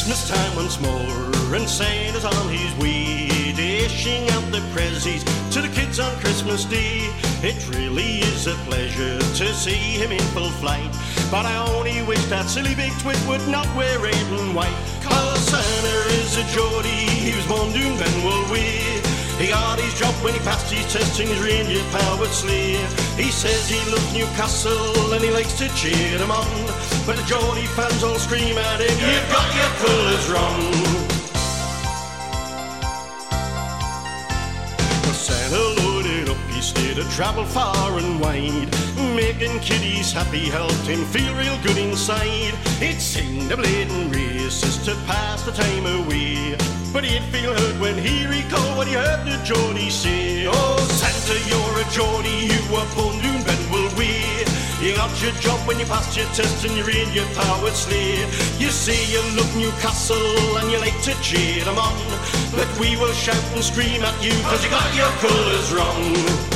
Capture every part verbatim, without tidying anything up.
Christmas time once more, and Santa's on his way, dishing out the prezzies to the kids on Christmas Day. It really is a pleasure to see him in full flight, but I only wish that silly big twit would not wear red and white. Cause Santa is a Geordie, he was born doing Benwell way. He got his job when he passed his test in his reindeer-powered sleigh. He says he loves Newcastle and he likes to cheer them on, but the Geordie fans all scream at him, you've got your colours wrong. Well, Santa loaded up, he stayed to travel far and wide, making kiddies happy helped him feel real good inside. It seemed a blatant racist to pass the time away, but he'd feel hurt when he recalled what he heard the Geordie say. Oh, Santa, you're a Geordie, you were born doing Benwell way. You got your job when you passed your test and you're in your powered sleigh. You say you love Newcastle and you like to cheer them on, but we will shout and scream at you cause you got your colours wrong.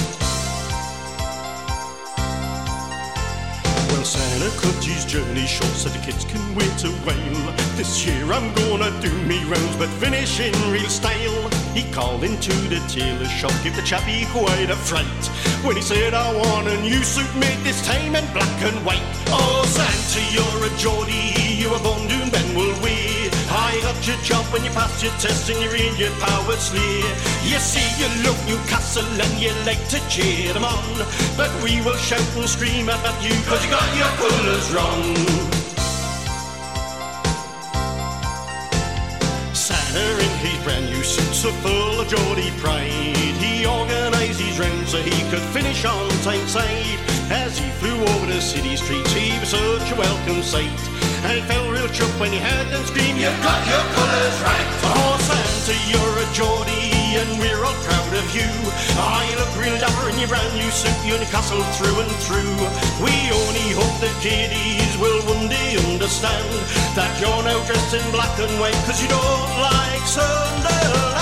Well, Santa cut his journey short so the kids can wait a while. This year I'm gonna do me rounds but finish in real style. He called into the tailor shop, give the chappie quite a fright when he said, I want a new suit made this time in black and white. Oh, Santa, you're a Geordie, you were born doing Benwell way. I got your job when you passed your test and you're in your powered sleigh. You see you love Newcastle and you like to cheer them on, but we will shout and scream at you cause you got your colours wrong. Santa in his brand new suit so full of Geordie pride, he organised his rounds so he could finish on Tyneside. As he flew over the city streets he was such a welcome sight, and it felt real chuck when he heard them scream, you've got your colours right. Oh, Santa, you're a Geordie and we're all proud of you. Oh, you look real dapper in your brand new suit, you're Newcastle through and through. We only hope the kiddies will one day understand that you're now dressed in black and white cause you don't like Sunday.